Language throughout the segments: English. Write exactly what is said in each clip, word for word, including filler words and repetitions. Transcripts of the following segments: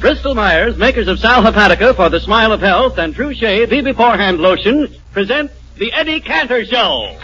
Bristol Myers, makers of Sal Hepatica for the smile of health and True Shave Be Beforehand lotion, present the Eddie Cantor Show.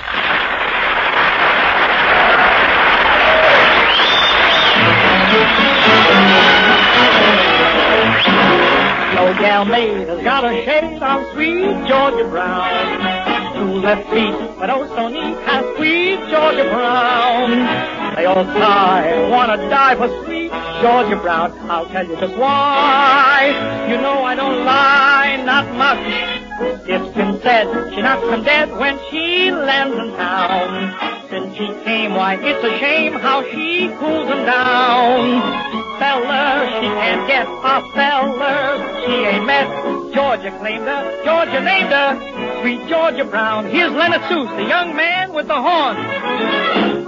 No gal maid has got a shade of sweet Georgia Brown. Two left feet, but oh so neat, has sweet Georgia Brown. They all sigh, wanna die for sweet Georgia Brown. I'll tell you just why. You know I don't lie, not much. It's been said she knocks them dead when she lands in town. Since she came, why it's a shame how she cools them down. Fella, she can't get a fella she ain't met. Georgia claimed her, Georgia named her, sweet Georgia Brown. Here's Leonard Seuss, the young man with the horn.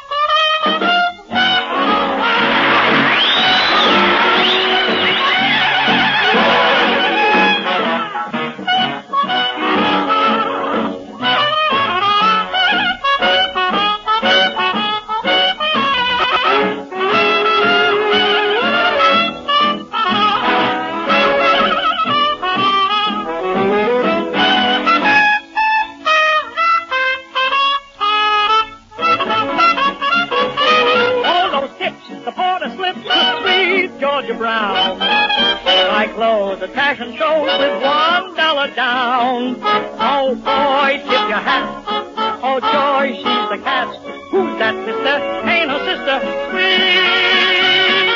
Georgia Brown. I clothe the fashion shows with one dollar down. Oh boy, tip your hat. Oh joy, she's the cat. Who's that sister? Ain't her sister. Sweet,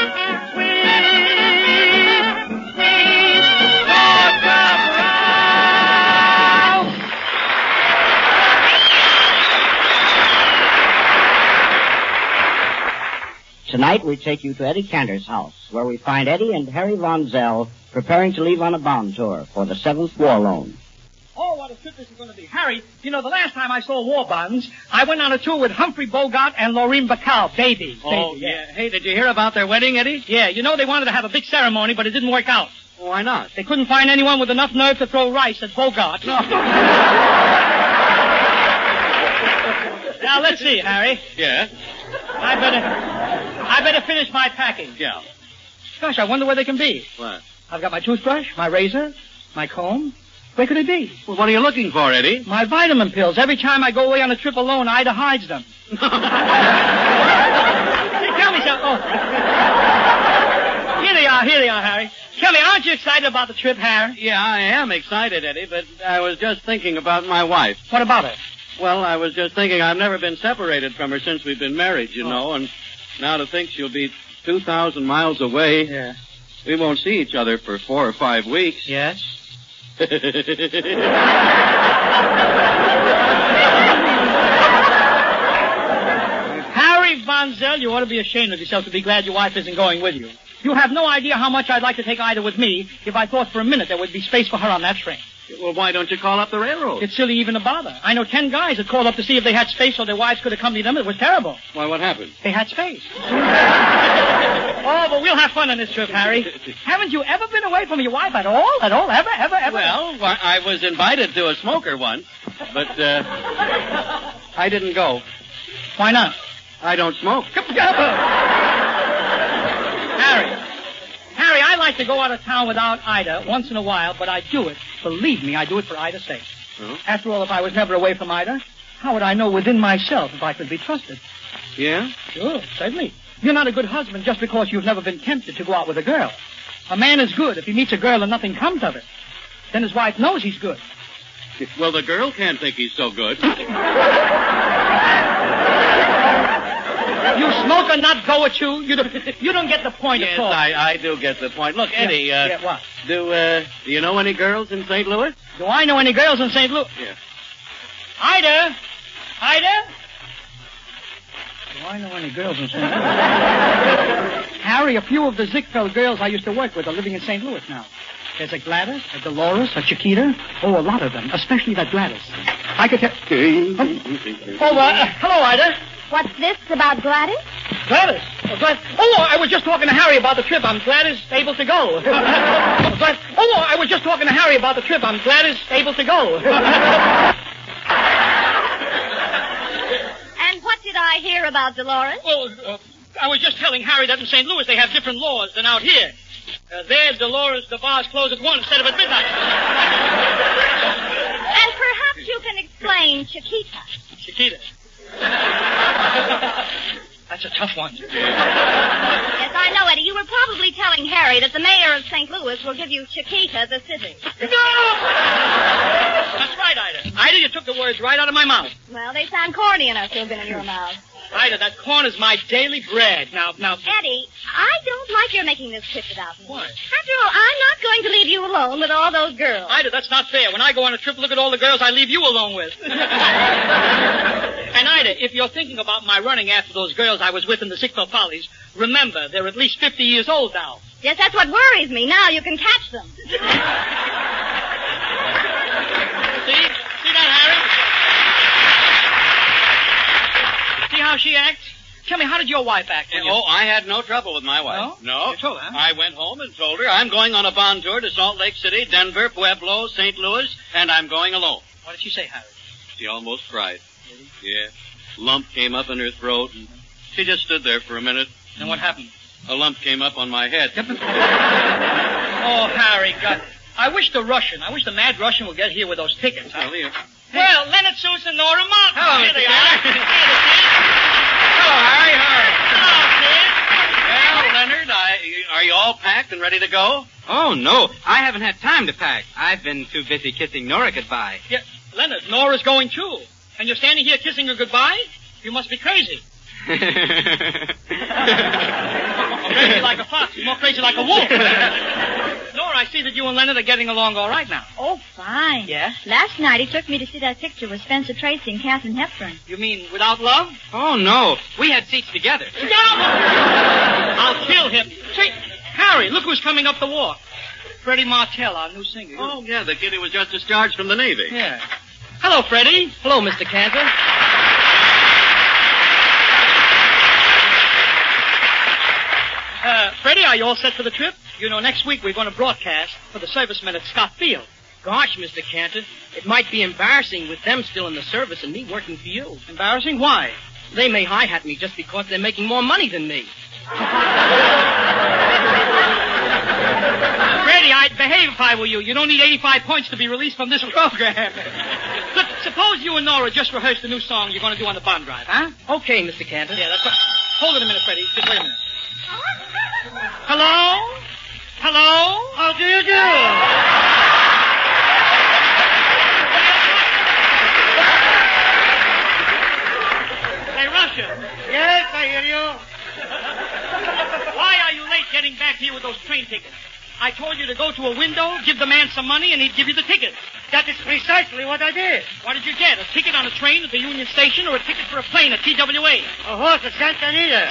sweet, sweet Georgia Brown. Tonight we take you to Eddie Cantor's house, where we find Eddie and Harry Von Zell preparing to leave on a bond tour for the Seventh War Loan. Oh, what a trip this is going to be. Harry, you know, the last time I saw war bonds, I went on a tour with Humphrey Bogart and Laureen Bacall, babies. Oh, baby, yeah. yeah. Hey, did you hear about their wedding, Eddie? Yeah, you know, they wanted to have a big ceremony, but it didn't work out. Well, why not? They couldn't find anyone with enough nerve to throw rice at Bogart. No. Now, let's see, Harry. Yeah? I better, I better finish my packing. Yeah. Gosh, I wonder where they can be. What? I've got my toothbrush, my razor, my comb. Where could it be? Well, what are you looking for, Eddie? My vitamin pills. Every time I go away on a trip alone, Ida hides them. Hey, tell me something. Oh. Here they are, here they are, Harry. Tell me, aren't you excited about the trip, Harry? Yeah, I am excited, Eddie, but I was just thinking about my wife. What about her? Well, I was just thinking I've never been separated from her since we've been married, you oh. know, and now to think she'll be two thousand miles away. Yeah. We won't see each other for four or five weeks. Yes. Harry Von Zell, you ought to be ashamed of yourself to be glad your wife isn't going with you. You have no idea how much I'd like to take Ida with me if I thought for a minute there would be space for her on that train. Well, why don't you call up the railroad? It's silly even to bother. I know ten guys that called up to see if they had space so their wives could accompany them. It was terrible. Why, what happened? They had space. Oh, but we'll have fun on this trip, Harry. Haven't you ever been away from your wife at all? At all? Ever? Ever? Ever? Well, I was invited to a smoker once, but uh, I didn't go. Why not? I don't smoke. Harry. Harry, I like to go out of town without Ida once in a while, but I do it. Believe me, I do it for Ida's sake. Oh? After all, if I was never away from Ida, how would I know within myself if I could be trusted? Yeah? Sure, certainly. You're not a good husband just because you've never been tempted to go out with a girl. A man is good if he meets a girl and nothing comes of it. Then his wife knows he's good. Well, the girl can't think he's so good. You smoke or not go at you? You don't, you don't get the point yes, at all. I, I do get the point. Look, Eddie, yeah, uh, yeah, what? Do, uh, do you know any girls in Saint Louis? Do I know any girls in Saint Louis? Yeah. Ida? Ida? Do I know any girls in Saint Louis? Harry, a few of the Ziegfeld girls I used to work with are living in Saint Louis now. There's a Gladys, a Dolores, a Chiquita. Oh, a lot of them, especially that Gladys. I could tell... Oh, oh uh, hello, Ida. What's this about Gladys? Gladys? Oh, Gladys. Oh, I was just talking to Harry about the trip. I'm Gladys able to go. Gladys. Oh, I was just talking to Harry about the trip. I'm Gladys able to go. And what did I hear about Dolores? Well, uh, I was just telling Harry that in Saint Louis they have different laws than out here. Uh, there, Dolores, the bars close at one instead of at midnight. And perhaps you can explain Chiquita. Chiquita. That's a tough one. Yes, I know, Eddie. You were probably telling Harry that the mayor of Saint Louis will give you Chiquita the city. No! That's right, Ida. Ida, you took the words right out of my mouth. Well, they sound corny enough to have been in your mouth. Ida, that corn is my daily bread. Now, now... Eddie, I don't like your making this trip without me. Why? After all, I'm not going to leave you alone with all those girls. Ida, that's not fair. When I go on a trip, look at all the girls I leave you alone with. And Ida, if you're thinking about my running after those girls I was with in the Sickville Follies, remember, they're at least fifty years old now. Yes, that's what worries me. Now you can catch them. See? See that, Harry? See how she acts? Tell me, how did your wife act? When you... Oh, I had no trouble with my wife. No? No. You told her, huh? I went home and told her I'm going on a bond tour to Salt Lake City, Denver, Pueblo, Saint Louis, and I'm going alone. What did she say, Harry? She almost cried. Really? Yeah. Lump came up in her throat, and she just stood there for a minute. And what happened? A lump came up on my head. Oh, Harry, God. I wish the Russian, I wish the mad Russian would get here with those tickets. Well, here. Well, Leonard Susan, Nora Martin. Hello, Here Mister they are. Kid. Here they Hello, Harry. are. Hello, kid. Well, Leonard, I, are you all packed and ready to go? Oh, no. I haven't had time to pack. I've been too busy kissing Nora goodbye. Yeah, Leonard, Nora's going too. And you're standing here kissing her goodbye? You must be crazy. Crazy like a fox, more crazy like a wolf. Nora, I see that you and Leonard are getting along all right now. Oh, fine. Yeah? Last night he took me to see that picture with Spencer Tracy and Katharine Hepburn. You mean without love? Oh, no. We had seats together. I'll kill him. Say, Harry, look who's coming up the walk. Freddie Martell, our new singer. Oh, yeah, the kid who was just discharged from the Navy. Yeah. Hello, Freddie. Hello, Mister Cantor. Uh, Freddie, are you all set for the trip? You know, next week we're going to broadcast for the servicemen at Scott Field. Gosh, Mister Cantor, it might be embarrassing with them still in the service and me working for you. Embarrassing? Why? They may hi-hat me just because they're making more money than me. Freddie, I'd behave if I were you. You don't need eighty-five points to be released from this program. Look, suppose you and Nora just rehearse the new song you're going to do on the bond drive, huh? Okay, Mister Cantor. Yeah, that's right. Hold it a minute, Freddie. Just wait a minute. Hello? Hello? How do you do? Hey, Russian. Yes, I hear you. Why are you late getting back here with those train tickets? I told you to go to a window, give the man some money, and he'd give you the ticket. That is precisely what I did. What did you get? A ticket on a train at the Union Station or a ticket for a plane at T W A? A horse at Santa Anita.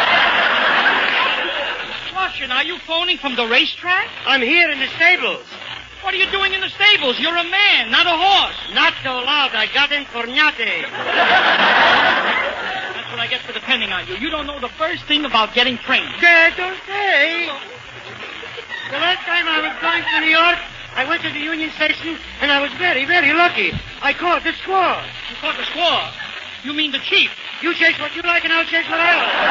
Russian, are you phoning from the racetrack? I'm here in the stables. What are you doing in the stables? You're a man, not a horse. Not so loud. I got in Cornate. That's what I get for depending on you. You don't know the first thing about getting trained. Que don't say. The last time I was going to New York, I went to the Union Station, and I was very, very lucky. I caught the squaw. You caught the squaw? You mean the chief? You chase what you like, and I'll chase what I like.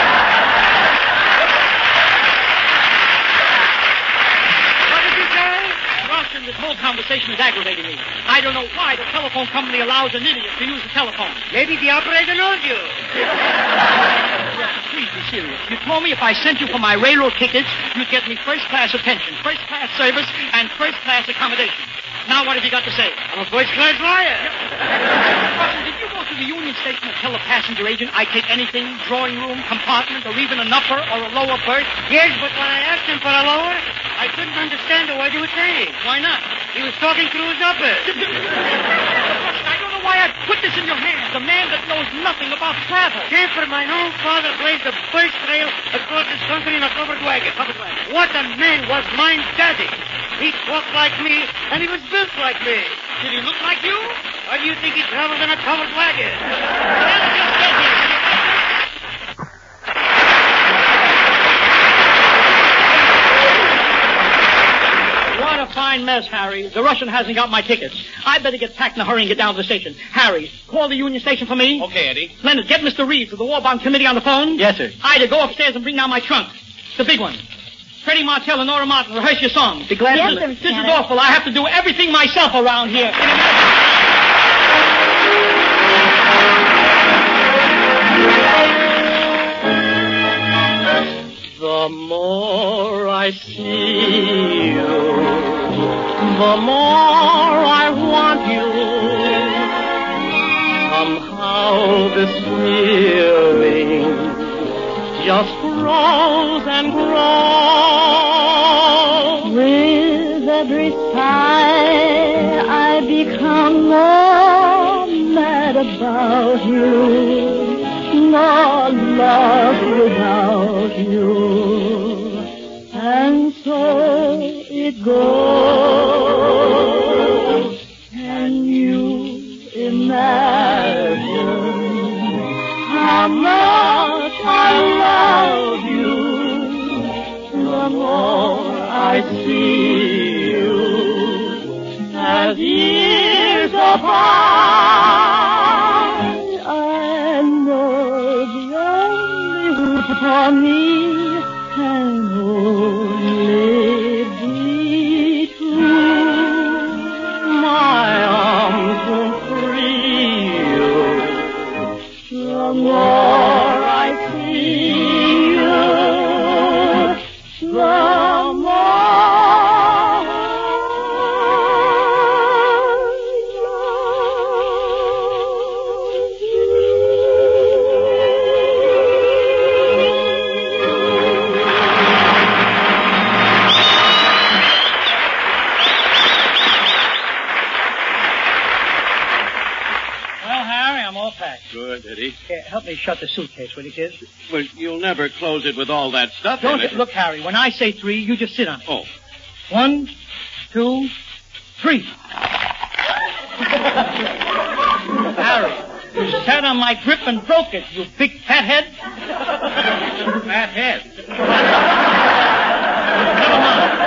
What did you say? Russian, this whole conversation is aggravating me. I don't know why the telephone company allows an idiot to use the telephone. Maybe the operator knows you. Please be serious. You told me if I sent you for my railroad tickets, you'd get me first-class attention, first-class service, and first-class accommodation. Now what have you got to say? I'm a first-class liar. Russian, did you go to the Union Station and tell the passenger agent I take anything, drawing room, compartment, or even an upper or a lower berth? Yes, but when I asked him for a lower, I couldn't understand the word he was saying. Why not? He was talking through his upper. Russian, I don't know why I put this in your hands, a man that knows nothing about travel. Camper, my own father blazed the first trail across this country in a covered wagon. Covered wagon. What a man was mine daddy. He talked like me, and he was built like me. Did he look like you? Why do you think he traveled in a covered wagon? What a fine mess, Harry. The Russian hasn't got my tickets. I better get packed in a hurry and get down to the station. Harry, call the Union Station for me. Okay, Eddie. Leonard, get Mister Reeves of the War Bond Committee on the phone. Yes, sir. Ida, go upstairs and bring down my trunk. The big one. Freddie Martell and Nora Martin, rehearse your song. Be glad Yes, to... sir, This is Janet. awful. I have to do everything myself around here. The more I see you, the more I want you. Somehow this feeling just grows and grows. With every sigh, I become more mad about you. More love without you. And so it goes. Can you imagine how much I love you? The more I see you as years go by, I know the only hope for me can only be true. My arms will free you the more I see you. The Good, Eddie. Here, help me shut the suitcase, will you, kids? Well, you'll never close it with all that stuff Don't in it. you, look, Harry, when I say three, you just sit on it. Oh. One, two, three. Harry, you sat on my grip and broke it, you big fat head. Fat head. Never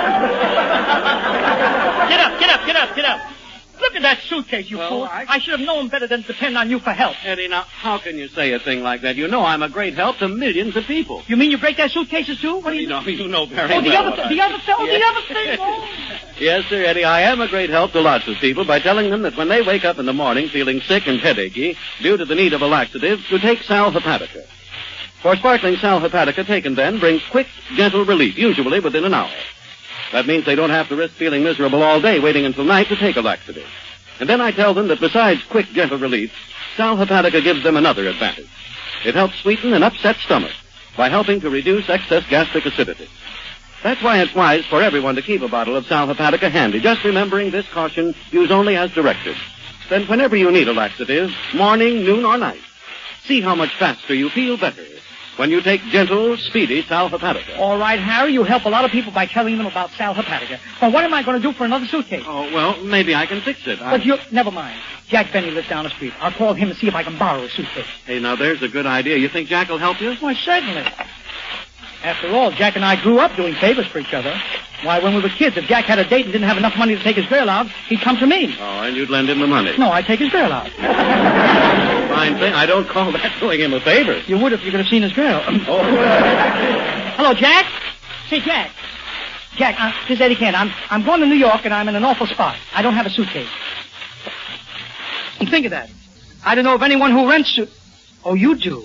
mind. Get up, get up, get up, get up. Look at that suitcase, you Well, fool. I- I should have known better than to depend on you for help. Eddie, now, how can you say a thing like that? You know I'm a great help to millions of people. You mean you break their suitcases, too? What do you... You know, you know very Oh, the well other, what th- I- the other, th- oh, Yes. the other thing. Oh. Yes, sir, Eddie, I am a great help to lots of people by telling them that when they wake up in the morning feeling sick and headachy due to the need of a laxative, to take Sal Hepatica. For sparkling Sal Hepatica taken then brings quick, gentle relief, usually within an hour. That means they don't have to risk feeling miserable all day waiting until night to take a laxative. And then I tell them that besides quick, gentle relief, Sal Hepatica gives them another advantage. It helps sweeten an upset stomach by helping to reduce excess gastric acidity. That's why it's wise for everyone to keep a bottle of Sal Hepatica handy, just remembering this caution, use only as directed. Then whenever you need a laxative, morning, noon, or night, see how much faster you feel better when you take gentle, speedy Sal Hepatica. All right, Harry, you help a lot of people by telling them about Sal Hepatica. Well, what am I going to do for another suitcase? Oh, well, maybe I can fix it. I... But you... Never mind. Jack Benny lives down the street. I'll call him and see if I can borrow a suitcase. Hey, now, there's a good idea. You think Jack will help you? Why, certainly. After all, Jack and I grew up doing favors for each other. Why, when we were kids, if Jack had a date and didn't have enough money to take his girl out, he'd come to me. Oh, and you'd lend him the money. No, I'd take his girl out. Fine thing. I don't call that doing him a favor. You would if you could have seen his girl. Oh. Hello, Jack? Say, Jack. Jack, uh, this is Eddie Kent. I'm, I'm going to New York, and I'm in an awful spot. I don't have a suitcase. And think of that. I don't know of anyone who rents suit... Oh, you do.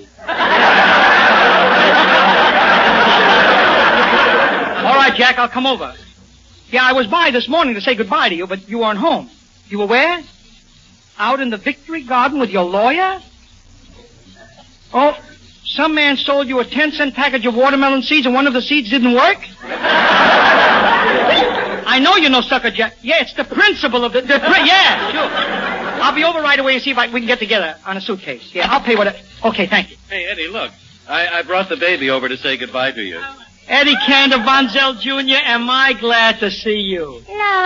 All right, Jack, I'll come over. Yeah, I was by this morning to say goodbye to you, but you weren't home. You were where? Out in the Victory Garden with your lawyer? Oh, some man sold you a ten-cent package of watermelon seeds and one of the seeds didn't work? I know you're no sucker, Jack. Yeah, it's the principle of the... the pri- yeah, sure. I'll be over right away and see if I, we can get together on a suitcase. Yeah, I'll pay what I... Okay, thank you. Hey, Eddie, look. I, I brought the baby over to say goodbye to you. Eddie Cantor Von Zell Junior, am I glad to see you.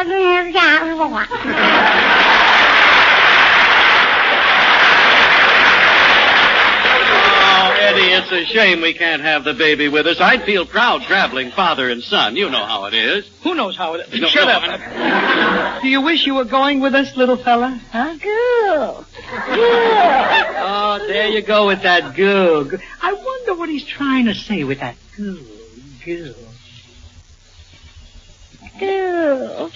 Oh, Eddie, it's a shame we can't have the baby with us. I'd feel proud traveling father and son. You know how it is. Who knows how it is? No, Shut no, up. I- Do you wish you were going with us, little fella? Huh? Goo. Oh, there you go with that goo. I wonder what he's trying to say with that goo, goo. Oh.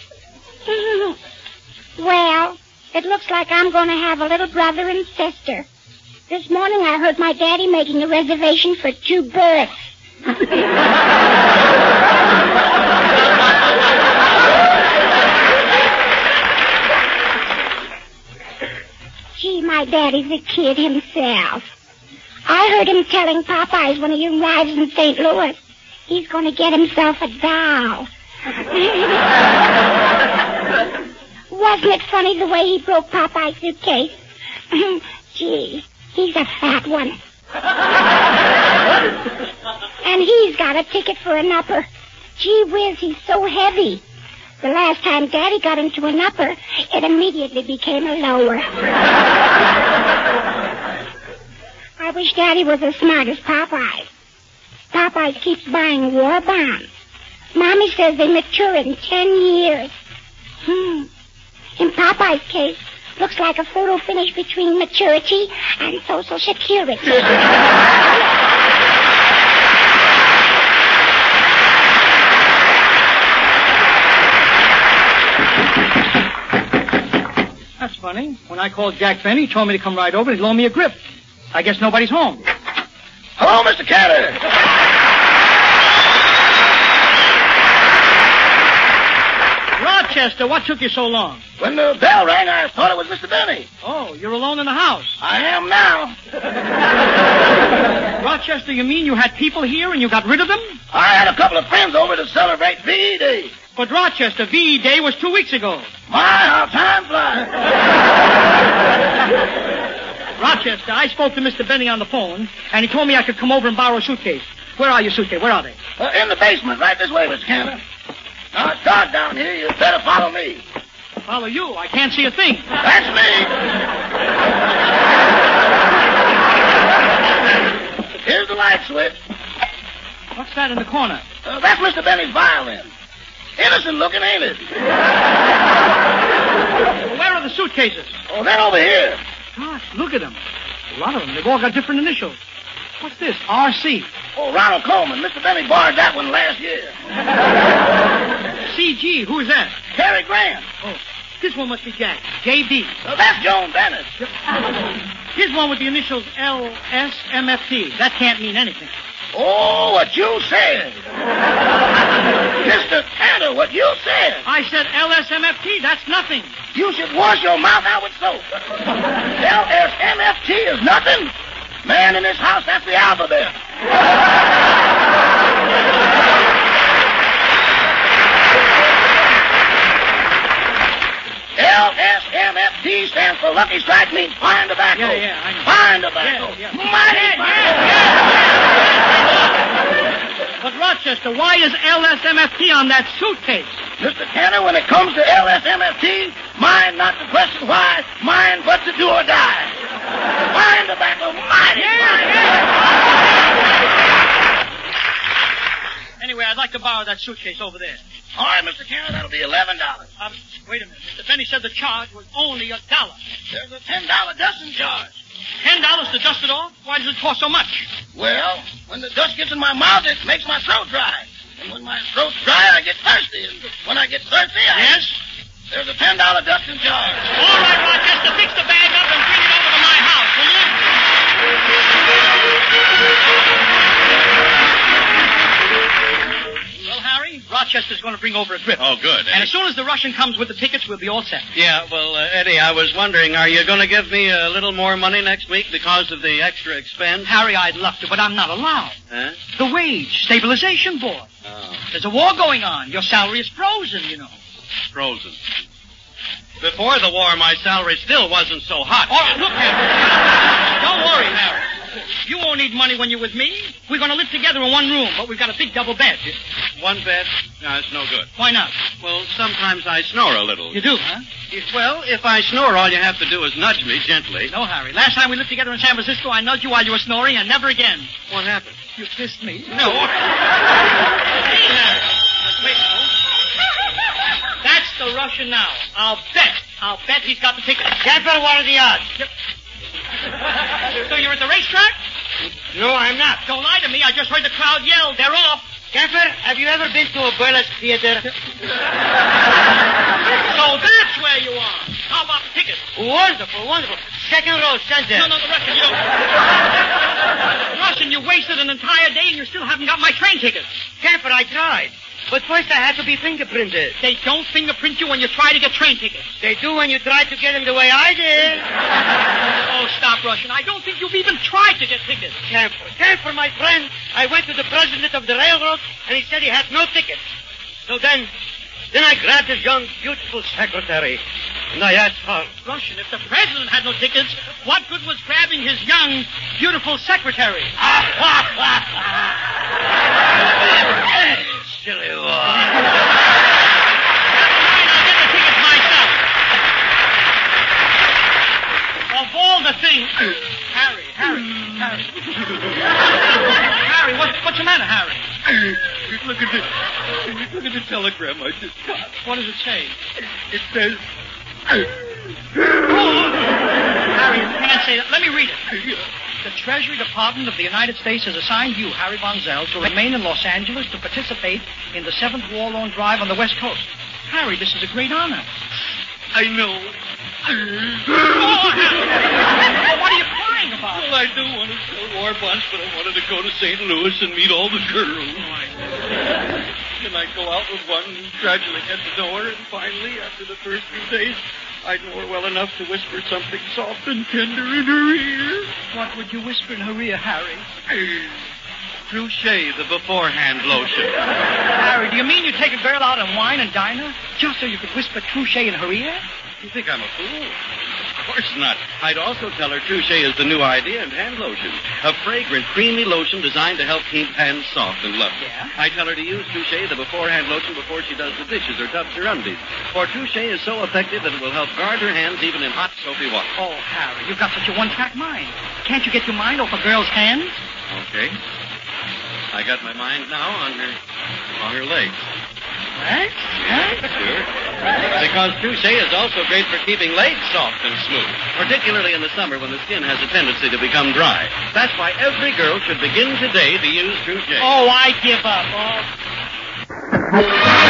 Well, it looks like I'm going to have a little brother and sister. This morning I heard my daddy making a reservation for two berths. Gee, my daddy's a kid himself. I heard him telling Popeyes when he arrives in Saint Louis, he's going to get himself a doll. Wasn't it funny the way he broke Popeye's suitcase? Gee, he's a fat one. And he's got a ticket for an upper. Gee whiz, he's so heavy. The last time Daddy got into an upper, it immediately became a lower. I wish Daddy was as smart as Popeyes. Popeyes keeps buying war bonds. Mommy says they mature in ten years. Hmm. In Popeye's case, looks like a photo finish between maturity and Social Security. That's funny. When I called Jack Benny, he told me to come right over and he'd loan me a grip. I guess nobody's home. Hello, Mister Cantor. Rochester, what took you so long? When the bell rang, I thought it was Mister Benny. Oh, you're alone in the house. I am now. Rochester, you mean you had people here and you got rid of them? I had a couple of friends over to celebrate V E Day. But Rochester, V E Day was two weeks ago. My, how time flies. Rochester, I spoke to Mister Benny on the phone, and he told me I could come over and borrow a suitcase. Where are your suitcase? Where are they? Uh, in the basement, right this way, Mister Cantor. Now, it's dark down here. You'd better follow me. Follow you? I can't see a thing. That's me. Here's the light switch. What's that in the corner? Uh, that's Mister Benny's violin. Innocent looking, ain't it? Where are the suitcases? Oh, they're over here. Gosh, look at them. A lot of them. They've all got different initials. What's this? R C. Oh, Ronald Coleman. Mister Benny borrowed that one last year. C G. Who is that? Cary Grant. Oh, this one must be Jack. J B. Oh, that's Joan Bennett. Here's one with the initials L S M F T. That can't mean anything. Oh, what you said. Mister Cantor, what you said. I said L S M F T. That's nothing. You should wash your mouth out with soap. L S M F T is nothing. Man in this house, that's the alphabet. L S M F T stands for Lucky Strike, means fine tobacco. Yeah, yeah, I know. Fine tobacco. Yeah, yeah. Mighty Yeah, fine. yeah. But Rochester, why is L S M F T on that suitcase? Mister Cantor, when it comes to L S M F T, mine not to question why, mine but to do or die. Fine tobacco, mighty Yeah, fine. yeah. Anyway, I'd like to borrow that suitcase over there. All right, Mister Cantor, that'll be eleven dollars. Um, wait a minute. Mister Benny said the charge was only a dollar. There's a ten dollar dusting charge. Ten dollars to dust it off? Why does it cost so much? Well, when the dust gets in my mouth, it makes my throat dry. And when my throat's dry, I get thirsty. And when I get thirsty, I... Yes? There's a ten dollar dusting charge. All right, Rochester, fix the bag up and bring it over to my house, will you? Well, Harry, Rochester's going to bring over a grip. Oh, good. And as soon as the Russian comes with the tickets, we'll be all set. Yeah, well, uh, Eddie, I was wondering, are you going to give me a little more money next week because of the extra expense? Harry, I'd love to, but I'm not allowed. Huh? The Wage Stabilization Board. Oh, There's a war going on. Your salary is frozen, you know. frozen. Before the war, my salary still wasn't so hot. Oh, look, Harry. Don't worry, Harry. You won't need money when you're with me. We're going to live together in one room, but we've got a big double bed. One bed? No, it's no good. Why not? Well, sometimes I snore a little. You do, huh? If- well, if I snore, all you have to do is nudge me gently. No, Harry. Last time we lived together in San Francisco, I nudged you while you were snoring, and never again. What happened? You kissed me. No. Hey, Harry. Wait, no. That's the Russian now. I'll bet. I'll bet he's got the ticket. Gaffer, what are the odds? So you're at the racetrack? No, I'm not. Don't lie to me. I just heard the crowd yell. They're off. Gaffer, have you ever been to a burlesque theater? you are. How about the tickets? Wonderful, wonderful. Second row, center. No, no, the Russian, you don't. Russian, you wasted an entire day and you still haven't got my train tickets. Camper, I tried. But first I had to be fingerprinted. They don't fingerprint you when you try to get train tickets. They do when you try to get them the way I did. Oh, stop, Russian. I don't think you've even tried to get tickets. Camper, Camper, my friend. I went to the president of the railroad, and he said he had no tickets. So then, then I grabbed his young, beautiful secretary, and I asked her. Russian, if the president had no tickets, what good was grabbing his young, beautiful secretary? Silly one. I'll get the tickets myself. Of all the things... Harry, Harry, Harry. Harry, what, what's the matter, Harry? Look at the, look at the telegram I just got. What does it say? It says... Oh, Harry, you can't say that. Let me read it. The Treasury Department of the United States has assigned you, Harry Von Zell, to remain in Los Angeles to participate in the seventh War Loan Drive on the West Coast. Harry, this is a great honor. I know. Oh, Harry. What are you crying about? Well, I do want to sell war bonds, but I wanted to go to Saint Louis and meet all the girls. And I go out with one gradually at the door, and finally, after the first few days, I know her well enough to whisper something soft and tender in her ear. What would you whisper in her ear, Harry? Trouchet, the beforehand lotion. Harry, do you mean you take a girl out and wine and dine her just so you could whisper Trouchet in her ear? You think I'm a fool? Of course not. I'd also tell her Trouchet is the new idea in hand lotion. A fragrant, creamy lotion designed to help keep hands soft and lovely. Yeah? I tell her to use Trouchet, the beforehand lotion, before she does the dishes or tubs her undies. For Trouchet is so effective that it will help guard her hands even in hot, soapy water. Oh, Harry, you've got such a one-track mind. Can't you get your mind off a girl's hands? Okay. I got my mind now on her, on her legs. What? Sure. Because Trouchet is also great for keeping legs soft and smooth, particularly in the summer when the skin has a tendency to become dry. That's why every girl should begin today to use Trouchet. Oh, I give up. Oh.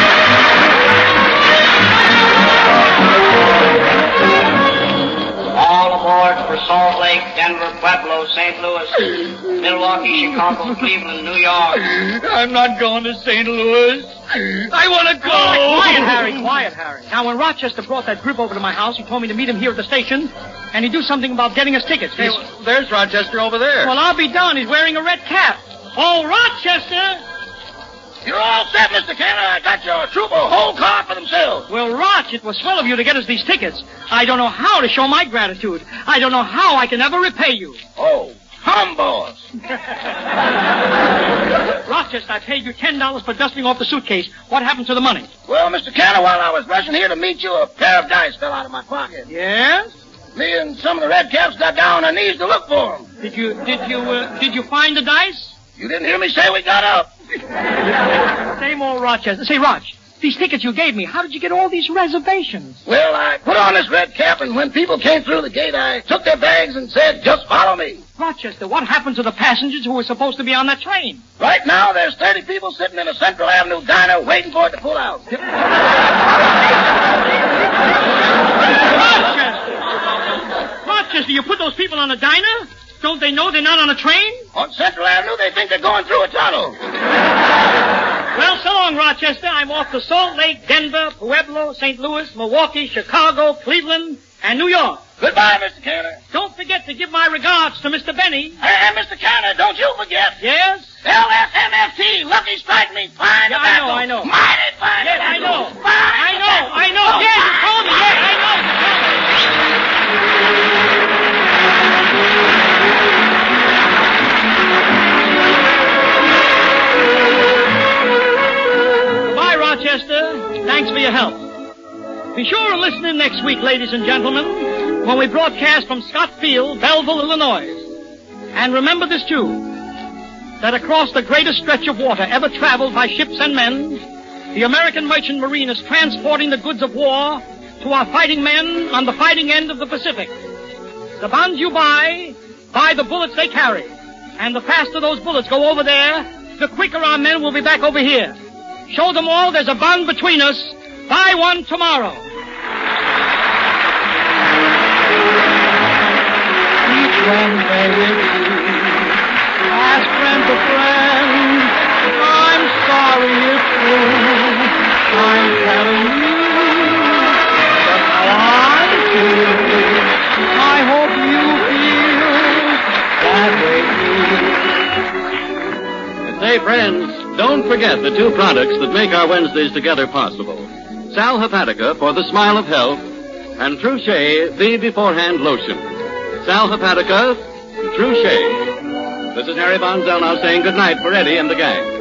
All aboard for Salt Lake, Denver, Pueblo, Saint Louis, Milwaukee, Chicago, Cleveland, New York. I'm not going to Saint Louis. I want to go. Quiet, Harry, quiet, Harry. Now, when Rochester brought that grip over to my house, he told me to meet him here at the station, and he'd do something about getting us tickets. Hey, well, there's Rochester over there. Well, I'll be done. He's wearing a red cap. Oh, Rochester! You're all set, Mister Cannon. I got your trooper a whole car for themselves. Well, Roch, it was swell of you to get us these tickets. I don't know how to show my gratitude. I don't know how I can ever repay you. Oh, humbug. Rochester, I paid you ten dollars for dusting off the suitcase. What happened to the money? Well, Mister Cannon, while I was rushing here to meet you, a pair of dice fell out of my pocket. Yes? Me and some of the red caps got down on our knees to look for them. Did you, did you, uh, did you find the dice? You didn't hear me say we got up. Same old Rochester. Say, Roch, these tickets you gave me, how did you get all these reservations? Well, I put on this red cap, and when people came through the gate, I took their bags and said, just follow me. Rochester, what happened to the passengers who were supposed to be on that train? Right now, there's thirty people sitting in a Central Avenue diner waiting for it to pull out. Rochester! Rochester, you put those people on a diner? Don't they know they're not on a train? On Central Avenue, they think they're going through a tunnel. Well, so long, Rochester. I'm off to Salt Lake, Denver, Pueblo, Saint Louis, Milwaukee, Chicago, Cleveland, and New York. Goodbye, Mister Cannon. Don't forget to give my regards to Mister Benny. Hey, Mister Cannon, don't you forget. Yes? L S M F T, Lucky Strike Me, fine Yeah, tobacco. I know, I know. Mighty fine Yes, I tobacco. know. Fine I know, tobacco. I know. Yes, you told me. Yes, I know. You told me. Bye, Rochester. Thanks for your help. Be sure and listen in next week, ladies and gentlemen, when we broadcast from Scott Field, Belleville, Illinois. And remember this, too, that across the greatest stretch of water ever traveled by ships and men, the American merchant marine is transporting the goods of war to our fighting men on the fighting end of the Pacific. The bonds you buy, buy the bullets they carry. And the faster those bullets go over there, the quicker our men will be back over here. Show them all there's a bond between us. Buy one tomorrow. Wednesday with you. Ask friend to friend, I'm sorry it's true. I'm telling you just how I feel. I hope you feel that way too. And say, friends, don't forget the two products that make our Wednesdays together possible. Sal Hepatica for the smile of health, and Truchet, the beforehand lotion. Sal Hepatica, Truchet. This is Harry Von Zell now saying goodnight for Eddie and the gang.